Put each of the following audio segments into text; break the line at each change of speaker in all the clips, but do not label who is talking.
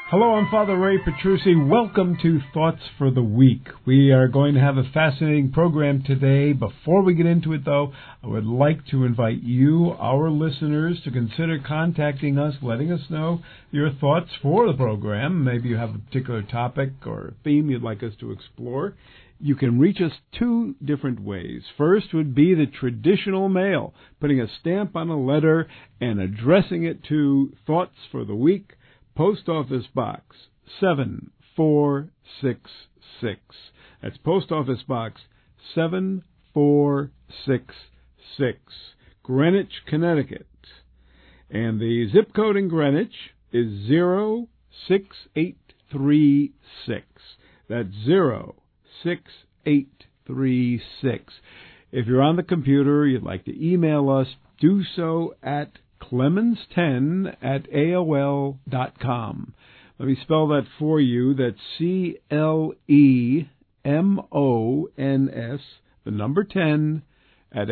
Hello, I'm Father Ray Petrucci. Welcome to Thoughts for the Week. We are going to have a fascinating program today. Before we get into it, though, I would like to invite you, our listeners, to consider contacting us, letting us know your thoughts for the program. Maybe you have a particular topic or a theme you'd like us to explore. You can reach us two different ways. First would be the traditional mail, putting a stamp on a letter and addressing it to Thoughts for the Week, Post Office Box 7466. That's Post Office Box 7466, Greenwich, Connecticut. And the zip code in Greenwich is 06836. That's 06836. If you're on the computer, you'd like to email us, do so at clemens10@aol.com. Let me spell that for you. That's CLEMONS, the number 10, at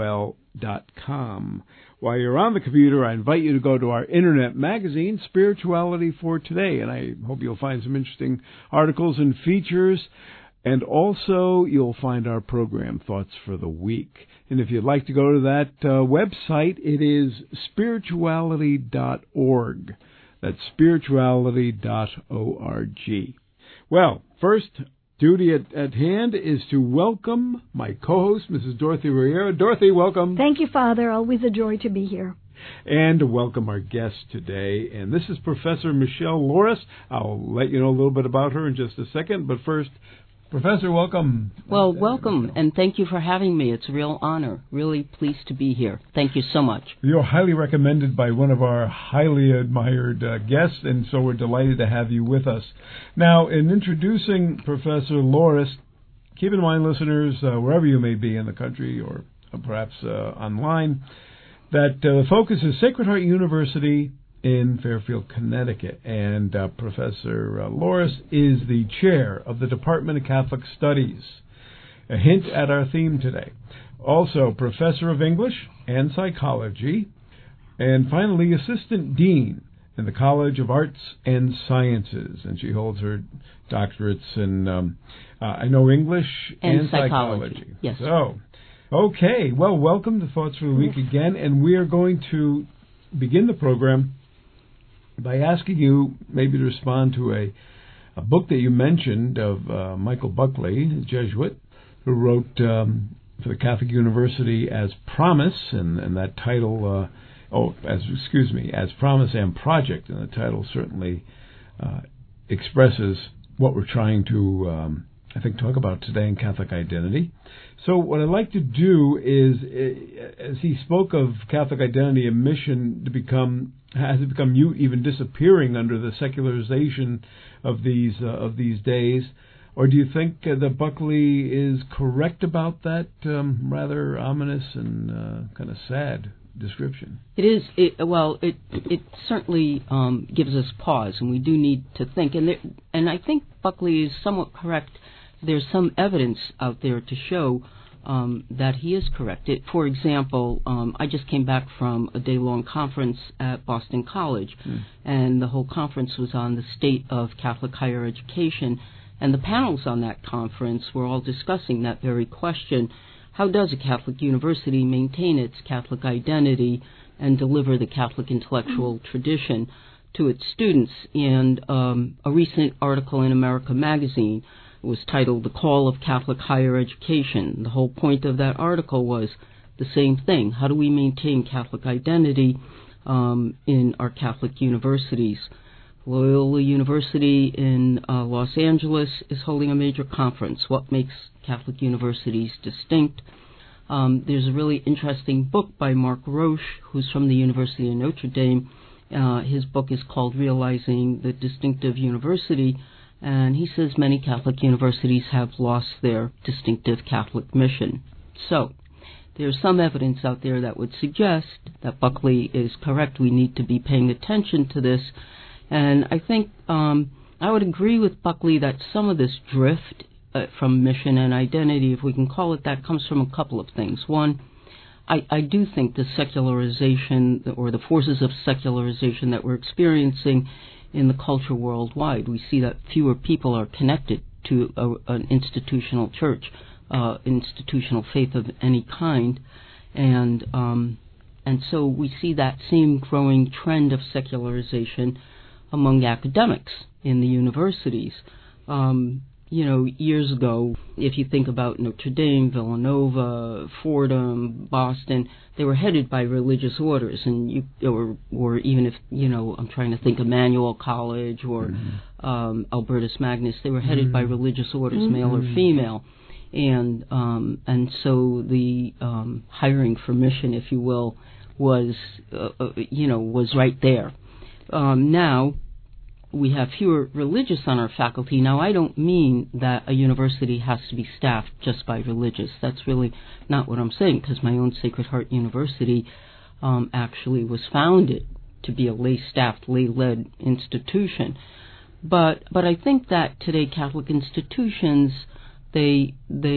AOL.com. While you're on the computer, I invite you to go to our internet magazine, Spirituality for Today, and I hope you'll find some interesting articles and features. And also, you'll find our program, Thoughts for the Week. And if you'd like to go to that website, it is spirituality.org. That's spirituality.org. Well, first duty at hand is to welcome my co-host, Mrs. Dorothy Riera. Dorothy, welcome.
Thank you, Father. Always a joy to be here.
And to welcome our guest today. And this is Professor Michelle Loris. I'll let you know a little bit about her in just a second. But first, Professor, welcome.
Well, welcome, and thank you for having me. It's a real honor. Really pleased to be here. Thank you so much.
You're highly recommended by one of our highly admired guests, and so we're delighted to have you with us. Now, in introducing Professor Loris, keep in mind, listeners, wherever you may be in the country or perhaps online, that the focus is Sacred Heart University in Fairfield, Connecticut, and Professor Loris is the chair of the Department of Catholic Studies. A hint at our theme today. Also, professor of English and psychology, and finally, assistant dean in the College of Arts and Sciences, and she holds her doctorates in, I know, English and psychology.
Yes.
So, okay, well, welcome to Thoughts for the Week again, and we are going to begin the program by asking you maybe to respond to a book that you mentioned of Michael Buckley, a Jesuit, who wrote for the Catholic University as Promise, and that title, as Promise and Project, and the title certainly expresses what we're trying to, I think, talk about today in Catholic identity. So what I'd like to do is, as he spoke of Catholic identity and mission has it become even disappearing under the secularization of these days, or do you think that Buckley is correct about that rather ominous and kind of sad description?
It is. It certainly gives us pause, and we do need to think. And I think Buckley is somewhat correct. There's some evidence out there to show that he is correct. For example, I just came back from a day-long conference at Boston College, and the whole conference was on the state of Catholic higher education, and the panels on that conference were all discussing that very question: how does a Catholic university maintain its Catholic identity and deliver the Catholic intellectual tradition to its students? And a recent article in America Magazine was titled "The Call of Catholic Higher Education." The whole point of that article was the same thing. How do we maintain Catholic identity in our Catholic universities? Loyola University in Los Angeles is holding a major conference. What makes Catholic universities distinct? There's a really interesting book by Mark Roche, who's from the University of Notre Dame. His book is called Realizing the Distinctive University, and he says many Catholic universities have lost their distinctive Catholic mission. So there's some evidence out there that would suggest that Buckley is correct. We need to be paying attention to this. And I think I would agree with Buckley that some of this drift from mission and identity, if we can call it that, comes from a couple of things. One, I do think the secularization or the forces of secularization that we're experiencing in the culture worldwide. We see that fewer people are connected to an institutional church, institutional faith of any kind, and so we see that same growing trend of secularization among academics in the universities. Years ago, if you think about Notre Dame, Villanova, Fordham, Boston, they were headed by religious orders, and or even if I'm trying to think Emmanuel College or Albertus Magnus, they were headed by religious orders, male or female, and so the hiring for mission, if you will, was right there. Now we have fewer religious on our faculty. Now, I don't mean that a university has to be staffed just by religious. That's really not what I'm saying, because my own Sacred Heart University actually was founded to be a lay-staffed, lay-led institution. But I think that today Catholic institutions, they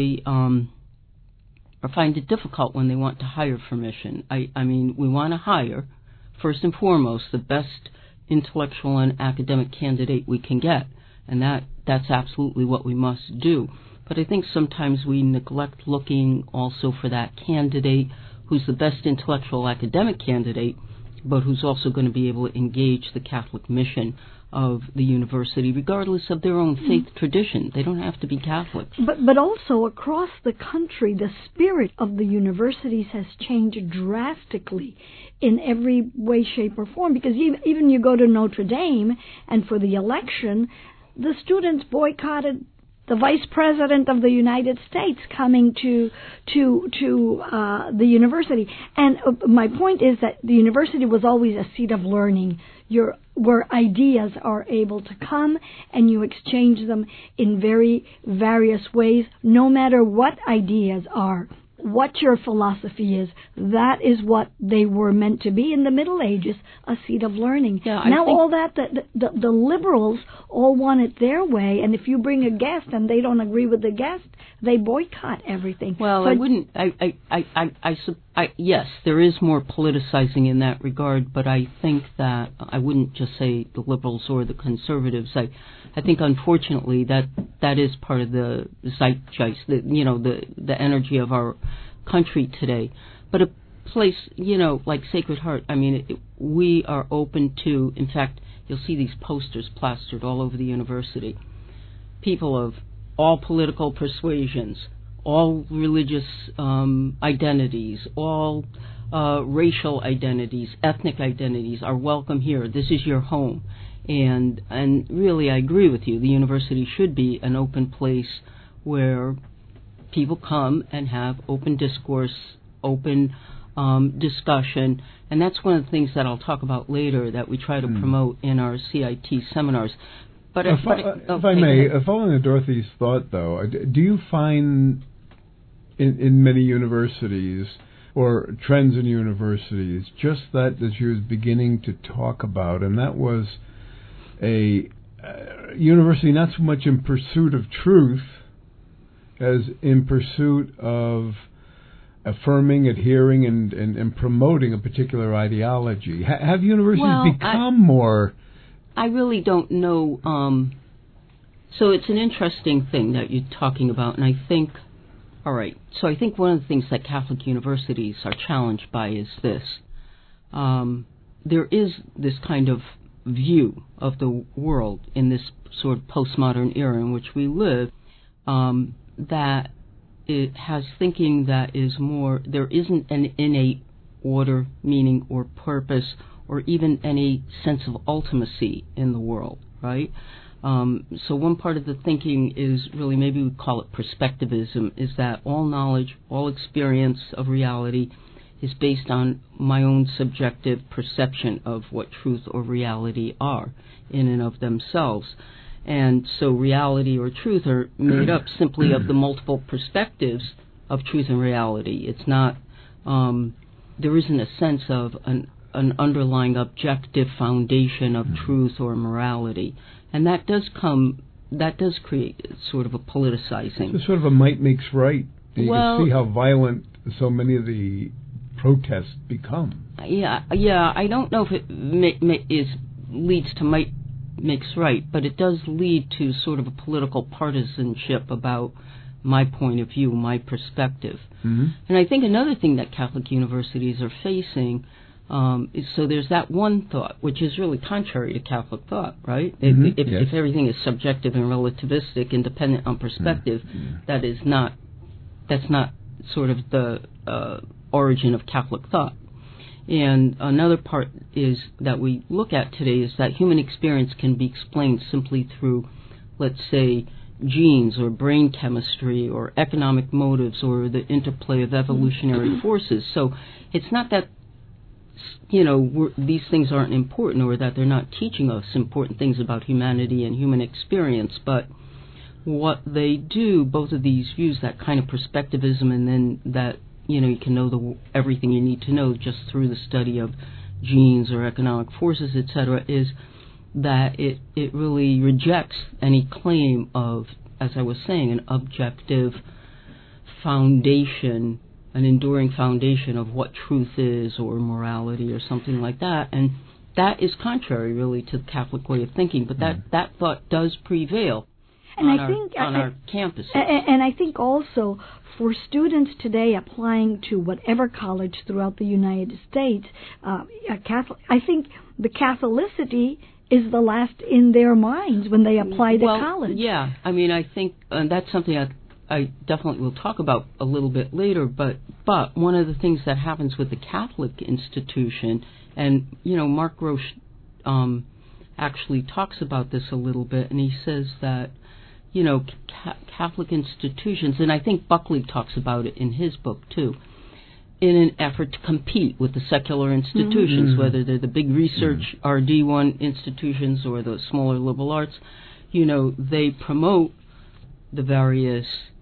find it difficult when they want to hire for mission. I mean, we want to hire, first and foremost, the best intellectual and academic candidate we can get, and that's absolutely what we must do. But I think sometimes we neglect looking also for that candidate who's the best intellectual academic candidate, but who's also going to be able to engage the Catholic mission of the university, regardless of their own faith tradition. They don't have to be Catholics.
But also across the country, the spirit of the universities has changed drastically in every way, shape, or form. Because even you go to Notre Dame, and for the election, the students boycotted the Vice President of the United States coming to the university. And my point is that the university was always a seat of learning, where ideas are able to come and you exchange them in very various ways, no matter what ideas are. What your philosophy is, that is what they were meant to be in the Middle Ages, a seat of learning.
Yeah,
now all that, the liberals all want it their way, and if you bring a guest and they don't agree with the guest, they boycott everything.
Well, yes, there is more politicizing in that regard, but I think that I wouldn't just say the liberals or the conservatives. I think, unfortunately, that is part of the zeitgeist, the energy of our country today. But a place, like Sacred Heart, I mean, we are open to, in fact, you'll see these posters plastered all over the university. People of all political persuasions, all religious identities, all racial identities, ethnic identities are welcome here. This is your home. And really, I agree with you. The university should be an open place where people come and have open discourse, open discussion. And that's one of the things that I'll talk about later that we try to promote in our CIT seminars. But
if I may, following Dorothy's thought, though, do you find in many universities or trends in universities just that she was beginning to talk about, and that was a university not so much in pursuit of truth as in pursuit of affirming, adhering, and promoting a particular ideology? Have universities become more...
I really don't know. So it's an interesting thing that you're talking about, and I think... All right, so I think one of the things that Catholic universities are challenged by is this. There is this kind of view of the world in this sort of postmodern era in which we live, that it has thinking that is more, there isn't an innate order, meaning, or purpose, or even any sense of ultimacy in the world, right? So one part of the thinking is really, maybe we call it perspectivism, is that all knowledge, all experience of reality is based on my own subjective perception of what truth or reality are in and of themselves. And so reality or truth are made up simply of the multiple perspectives of truth and reality. It's not, there isn't a sense of an underlying objective foundation of truth or morality. And that does create sort of a politicizing.
It's sort of a might makes right. You can see how violent so many of the protests become.
Yeah. I don't know if it leads to might makes right, but it does lead to sort of a political partisanship about my point of view, my perspective.
Mm-hmm.
And I think another thing that Catholic universities are facing is, so there's that one thought, which is really contrary to Catholic thought, right?
Mm-hmm.
If everything is subjective and relativistic and dependent on perspective, that's not sort of the origin of Catholic thought. And another part is that we look at today is that human experience can be explained simply through, let's say, genes or brain chemistry or economic motives or the interplay of evolutionary forces. So it's not that, these things aren't important or that they're not teaching us important things about humanity and human experience, but what they do, both of these views, that kind of perspectivism, and then that, you can know everything you need to know just through the study of genes or economic forces, etc., is that it really rejects any claim of, as I was saying, an objective foundation, an enduring foundation of what truth is or morality or something like that. And that is contrary, really, to the Catholic way of thinking. But that thought does prevail on our campuses.
And I think also for students today applying to whatever college throughout the United States, I think the Catholicity is the last in their minds when they apply to college.
Yeah, I mean, I think that's something I definitely will talk about a little bit later, but one of the things that happens with the Catholic institution, and, Mark Roche actually talks about this a little bit, and he says that, Catholic institutions, and I think Buckley talks about it in his book too, in an effort to compete with the secular institutions, whether they're the big research RD1 institutions or the smaller liberal arts, they promote the various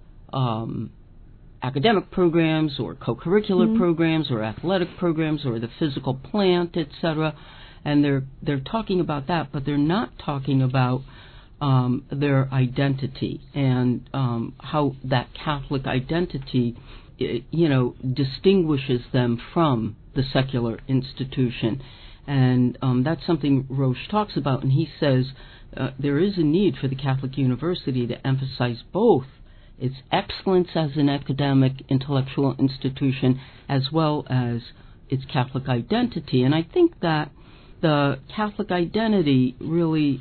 academic programs or co-curricular programs or athletic programs or the physical plant, etc. And they're talking about that, but they're not talking about their identity and how that Catholic identity distinguishes them from the secular institution. And that's something Roche talks about, and he says there is a need for the Catholic University to emphasize both its excellence as an academic intellectual institution as well as its Catholic identity. And I think that the Catholic identity really,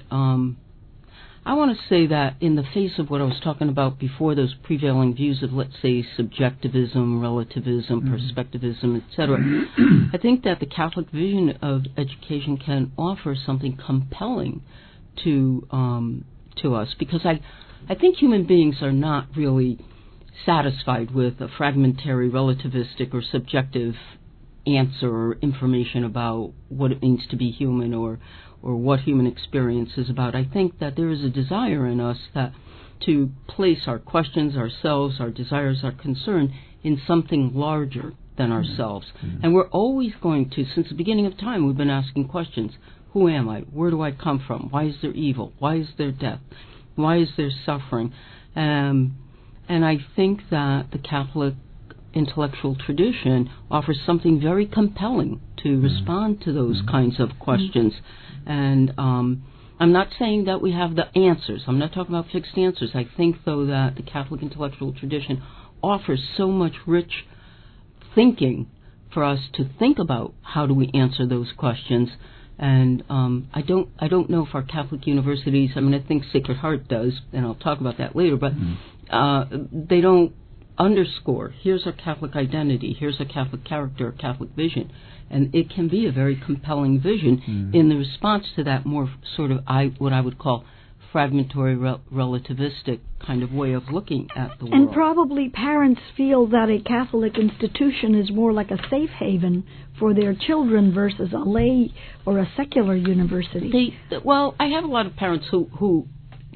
I want to say that in the face of what I was talking about before, those prevailing views of, let's say, subjectivism, relativism, perspectivism, etc., I think that the Catholic vision of education can offer something compelling to us, because I think human beings are not really satisfied with a fragmentary, relativistic, or subjective answer or information about what it means to be human or what human experience is about. I think that there is a desire in us that to place our questions, ourselves, our desires, our concern in something larger than ourselves. And we're always going to, since the beginning of time, we've been asking questions. Who am I? Where do I come from? Why is there evil? Why is there death? Why is there suffering? And I think that the Catholic intellectual tradition offers something very compelling to respond to those kinds of questions. And I'm not saying that we have the answers. I'm not talking about fixed answers. I think, though, that the Catholic intellectual tradition offers so much rich thinking for us to think about how do we answer those questions. And I don't know if our Catholic universities, I mean, I think Sacred Heart does, and I'll talk about that later, but they don't underscore, here's our Catholic identity, here's our Catholic character, Catholic vision. And it can be a very compelling vision in the response to that more sort of, what I would call fragmentary, relativistic kind of way of looking at the world.
And probably parents feel that a Catholic institution is more like a safe haven for their children versus a lay or a secular university.
Well, I have a lot of parents who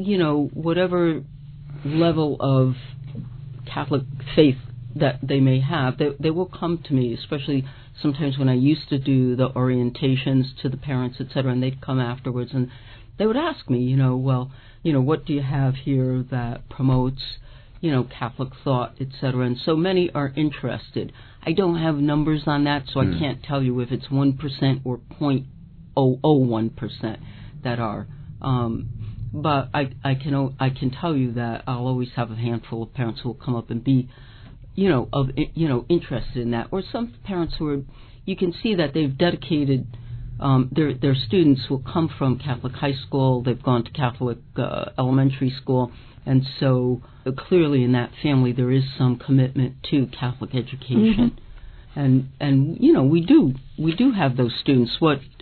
whatever level of Catholic faith that they may have, they will come to me, especially sometimes when I used to do the orientations to the parents, etc., and they'd come afterwards and they would ask me, what do you have here that promotes, Catholic thought, etc., and so many are interested. I don't have numbers on that, so I can't tell you if it's 1% or 0.001% that are But I can tell you that I'll always have a handful of parents who will come up and be, interested in that. Or some parents who are, you can see that they've dedicated. Their students will come from Catholic high school. They've gone to Catholic elementary school, and so clearly in that family there is some commitment to Catholic education. And we do have those students.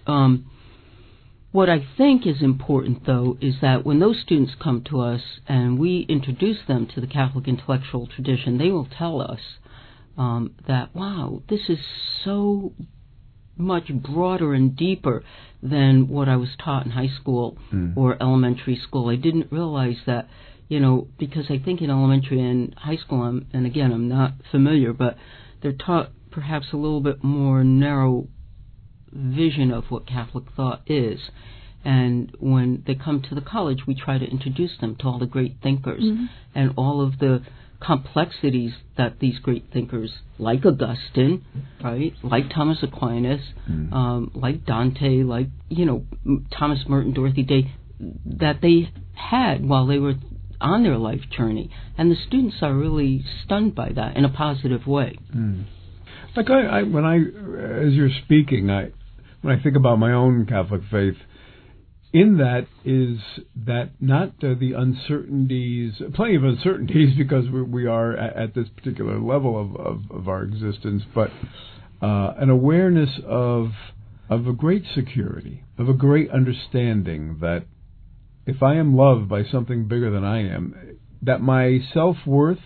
What I think is important, though, is that when those students come to us and we introduce them to the Catholic intellectual tradition, they will tell us that, wow, this is so much broader and deeper than what I was taught in high school or elementary school. I didn't realize that, because I think in elementary and high school, and again, I'm not familiar, but they're taught perhaps a little bit more narrow vision of what Catholic thought is. And when they come to the college, we try to introduce them to all the great thinkers and all of the complexities that these great thinkers, like Augustine, right, like Thomas Aquinas, like Dante, like, Thomas Merton, Dorothy Day, that they had while they were on their life journey. And the students are really stunned by that in a positive way.
Like as you're speaking, when I think about my own Catholic faith, in that is that not the uncertainties, plenty of uncertainties because we are at this particular level of our existence, but an awareness of a great security, of a great understanding that if I am loved by something bigger than I am, that my self-worth,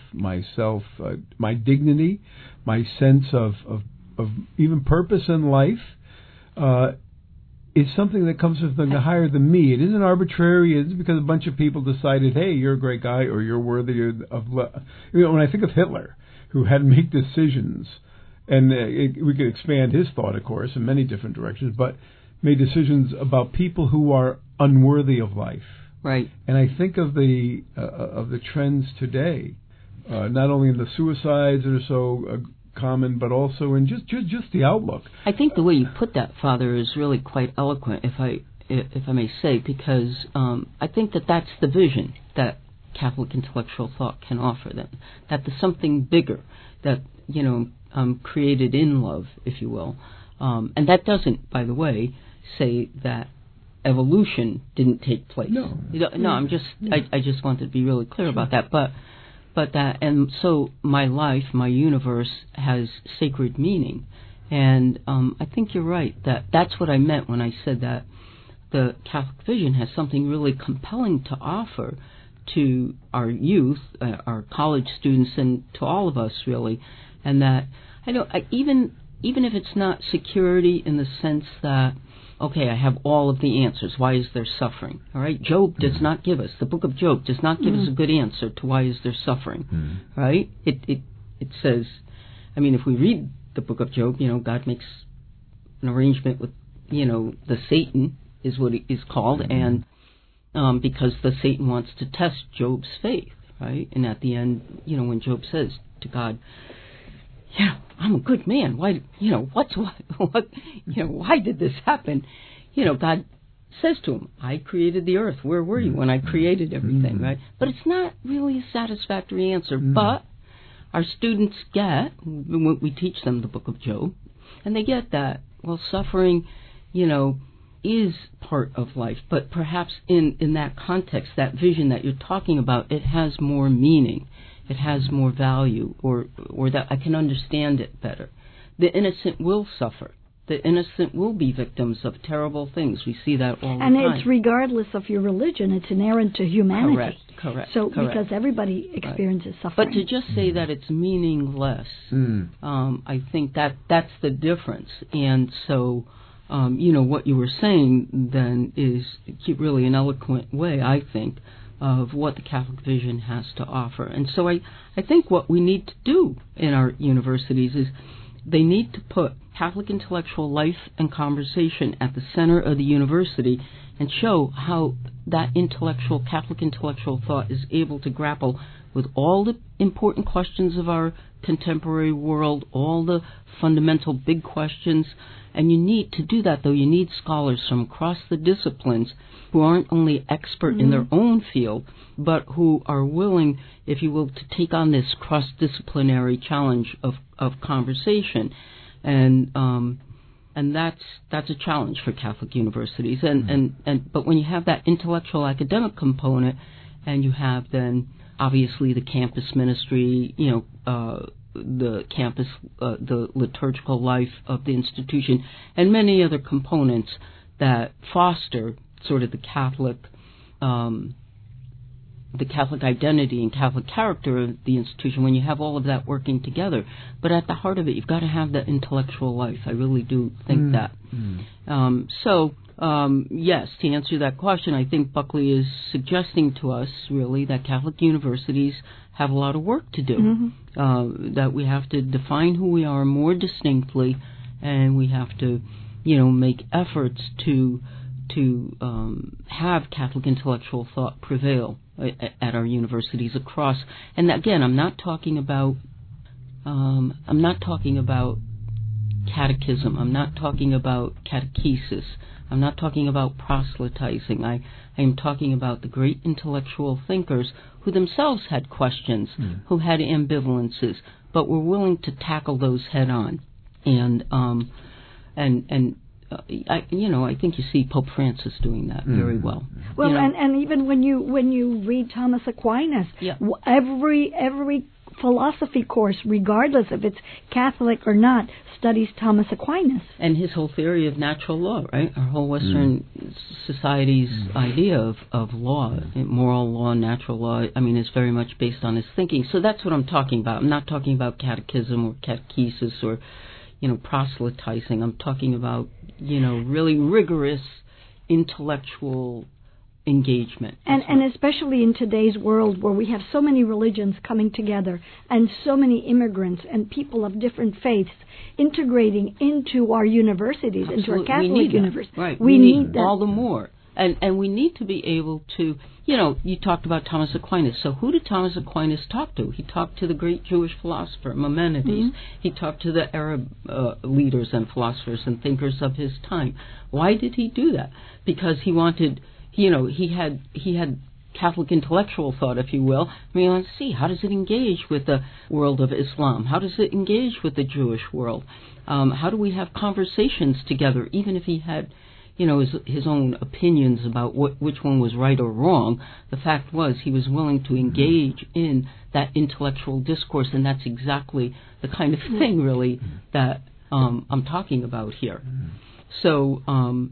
my dignity, my sense of even purpose in life is something that comes from something higher than me. It isn't arbitrary. It's because a bunch of people decided, hey, you're a great guy or you're worthy of love. When I think of Hitler, who had to make decisions, and we could expand his thought, of course, in many different directions, but made decisions about people who are unworthy of life.
Right.
And I think of the trends today, not only in the suicides that are so common, but also in just the outlook.
I think the way you put that, Father, is really quite eloquent, if I may say, because I think that's the vision that Catholic intellectual thought can offer them. That there's something bigger that created in love, if you will, and that doesn't, by the way, say that evolution didn't take place.
No.
I just wanted to be really clear about that, but that, and so my life, my universe has sacred meaning, and I think you're right that's what I meant when I said that the Catholic vision has something really compelling to offer to our youth, our college students, and to all of us really, and that even if it's not security in the sense that, okay, I have all of the answers. Why is there suffering? All right, Job does not give us, the book of Job does not give us a good answer to why is there suffering. Right? It says, if we read the book of Job, God makes an arrangement with, the Satan is what it is called, and because the Satan wants to test Job's faith, right? And at the end, when Job says to God, I'm a good man. Why, why did this happen? God says to him, I created the earth. Where were you when I created everything, right? But it's not really a satisfactory answer. But our students get, when we teach them the book of Job, and they get that, suffering, is part of life. But perhaps in that context, that vision that you're talking about, it has more meaning. It has more value, or that I can understand it better. The innocent will suffer. The innocent will be victims of terrible things. We see that all the time.
And it's regardless of your religion. It's inherent to humanity.
Correct.
So because everybody experiences suffering.
But to just say that it's meaningless, I think that's the difference. And so, what you were saying then is really an eloquent way, I think, of what the Catholic vision has to offer. And so I think what we need to do in our universities is they need to put Catholic intellectual life and conversation at the center of the university and show how that Catholic intellectual thought is able to grapple with all the important questions of our contemporary world, all the fundamental big questions. And you need to do that, though. You need scholars from across the disciplines who aren't only expert in their own field, but who are willing, if you will, to take on this cross-disciplinary challenge of conversation. And that's a challenge for Catholic universities. But when you have that intellectual academic component, and you have then obviously the campus ministry, the campus, the liturgical life of the institution, and many other components that foster sort of the Catholic identity and Catholic character of the institution, when you have all of that working together. But at the heart of it, you've got to have that intellectual life. I really do think that. Yes, to answer that question, I think Buckley is suggesting to us, really, that Catholic universities have a lot of work to do, that we have to define who we are more distinctly, and we have to, make efforts to have Catholic intellectual thought prevail at our universities across. And again, I'm not talking about catechism. I'm not talking about catechesis. I'm not talking about proselytizing. I am talking about the great intellectual thinkers who themselves had questions, who had ambivalences, but were willing to tackle those head on. I think you see Pope Francis doing that very well.
Well, and even when you read Thomas Aquinas, every philosophy course, regardless if it's Catholic or not, studies Thomas Aquinas.
And his whole theory of natural law, right? Our whole Western society's idea of law, moral law, natural law, is very much based on his thinking. So that's what I'm talking about. I'm not talking about catechism or catechesis or, proselytizing. I'm talking about, really rigorous intellectual engagement.
And especially in today's world where we have so many religions coming together and so many immigrants and people of different faiths integrating into our universities, into our Catholic universities.
Right. We need that all the more. And we need to be able to, you talked about Thomas Aquinas. So who did Thomas Aquinas talk to? He talked to the great Jewish philosopher, Maimonides. He talked to the Arab leaders and philosophers and thinkers of his time. Why did he do that? Because he wanted, he had Catholic intellectual thought, if you will. Let's see, how does it engage with the world of Islam? How does it engage with the Jewish world? How do we have conversations together, even if he had his own opinions about which one was right or wrong? The fact was he was willing to engage in that intellectual discourse, and that's exactly the kind of thing, really, that I'm talking about here. So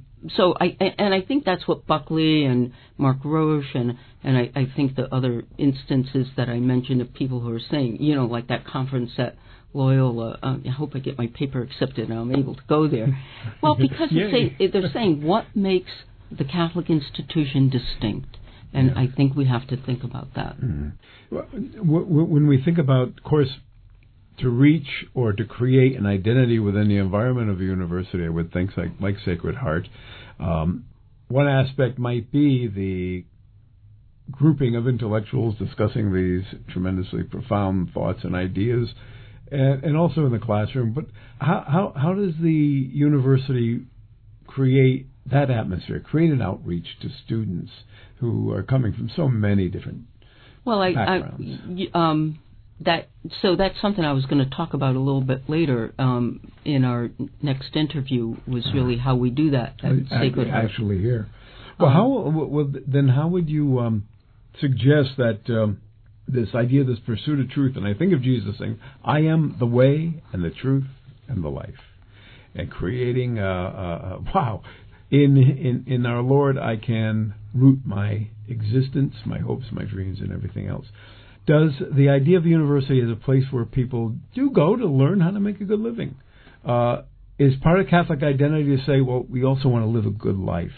I think that's what Buckley and Mark Roche and I think the other instances that I mentioned of people who are saying, like that conference at Loyola, I hope I get my paper accepted and I'm able to go there. Well, because they're saying what makes the Catholic institution distinct, and I think we have to think about that.
Well, when we think about, of course, to reach or to create an identity within the environment of a university, I would think, like Sacred Heart, one aspect might be the grouping of intellectuals discussing these tremendously profound thoughts and ideas, and also in the classroom. But how does the university create that atmosphere, create an outreach to students who are coming from so many different backgrounds? That's something I was going to talk about a little bit later in our next interview, was really how we do that at Sacred Heart. Actually here. Well, how would you suggest that this idea, this pursuit of truth, and I think of Jesus saying, I am the way and the truth and the life, and creating in our Lord I can root my existence, my hopes, my dreams, and everything else. Does the idea of the university as a place where people do go to learn how to make a good living, is part of Catholic identity to say, well, we also want to live a good life?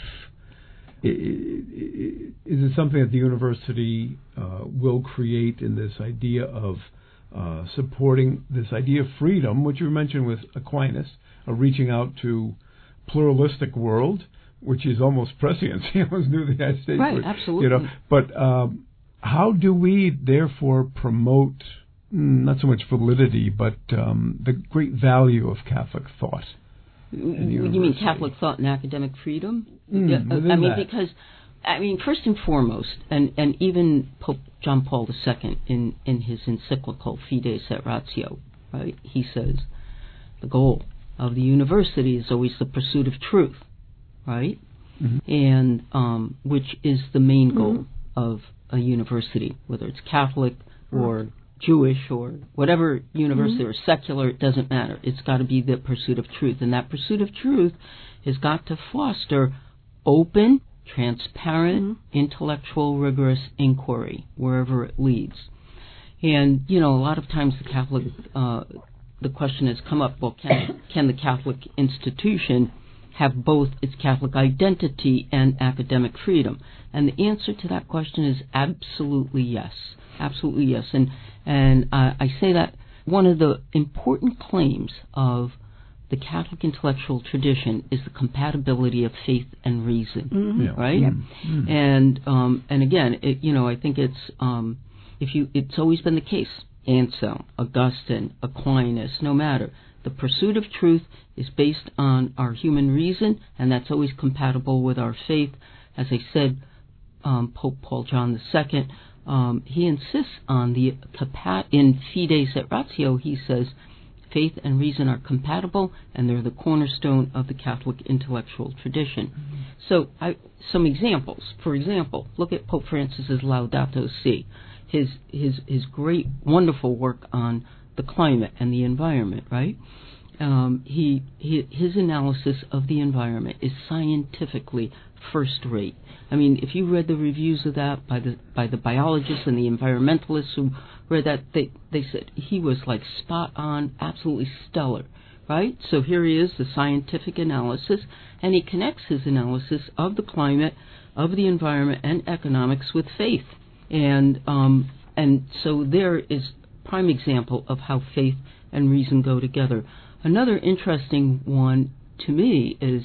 Is it something that the university will create in this idea of supporting this idea of freedom, which you mentioned with Aquinas, of reaching out to pluralistic world, which is almost prescient. It was new to the United States.
Right, absolutely.
But how do we therefore promote not so much validity, but the great value of Catholic thought?
You mean Catholic thought and academic freedom? Because first and foremost, and even Pope John Paul II in his encyclical Fides et Ratio, right? He says the goal of the university is always the pursuit of truth, right? Mm-hmm. And which is the main goal of a university, whether it's Catholic or Jewish or whatever university or secular, it doesn't matter. It's got to be the pursuit of truth. And that pursuit of truth has got to foster open, transparent, intellectual, rigorous inquiry wherever it leads. And, a lot of times the Catholic, the question has come up, well, can the Catholic institution have both its Catholic identity and academic freedom? And the answer to that question is absolutely yes. Absolutely yes. And I say that one of the important claims of the Catholic intellectual tradition is the compatibility of faith and reason, right? Yep. And again, I think it's always been the case. Anselm, Augustine, Aquinas, no matter. The pursuit of truth is based on our human reason, and that's always compatible with our faith. As I said, Pope Paul John II, he insists on in Fides et Ratio, he says, faith and reason are compatible, and they're the cornerstone of the Catholic intellectual tradition. Mm-hmm. So, some examples. For example, look at Pope Francis's Laudato Si, his great, wonderful work on the climate and the environment, right? His analysis of the environment is scientifically first rate. If you read the reviews of that by the biologists and the environmentalists who read that, they said he was like spot on, absolutely stellar, right? So here he is, the scientific analysis, and he connects his analysis of the climate, of the environment, and economics with faith, and so there is prime example of how faith and reason go together. Another interesting one to me is,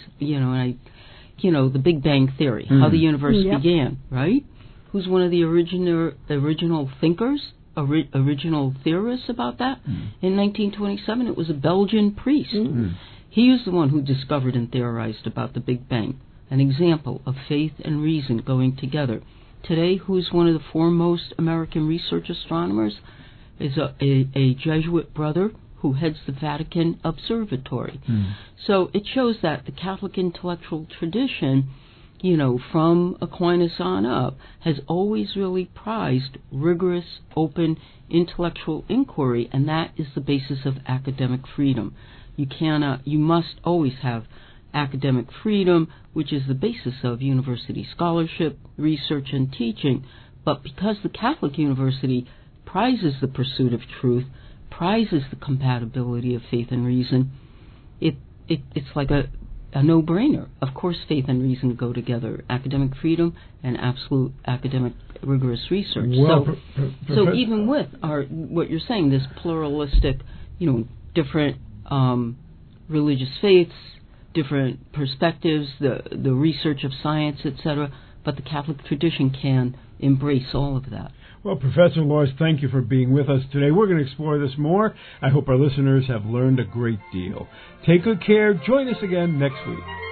the Big Bang Theory, how the universe began, right? Who's one of the original thinkers, original theorists about that? In 1927, it was a Belgian priest. He was the one who discovered and theorized about the Big Bang, an example of faith and reason going together. Today, who's one of the foremost American research astronomers is a Jesuit brother who heads the Vatican Observatory. So it shows that the Catholic intellectual tradition, from Aquinas on up, has always really prized rigorous, open, intellectual inquiry, and that is the basis of academic freedom. You must always have academic freedom, which is the basis of university scholarship, research, and teaching. But because the Catholic University prizes the pursuit of truth, prizes the compatibility of faith and reason, it's like a no-brainer. Of course faith and reason go together, academic freedom and absolute academic rigorous research. Well, so even with what you're saying, this pluralistic, different religious faiths, different perspectives, the research of science, etc., but the Catholic tradition can embrace all of that.
Well, Professor Laws, thank you for being with us today. We're going to explore this more. I hope our listeners have learned a great deal. Take good care. Join us again next week.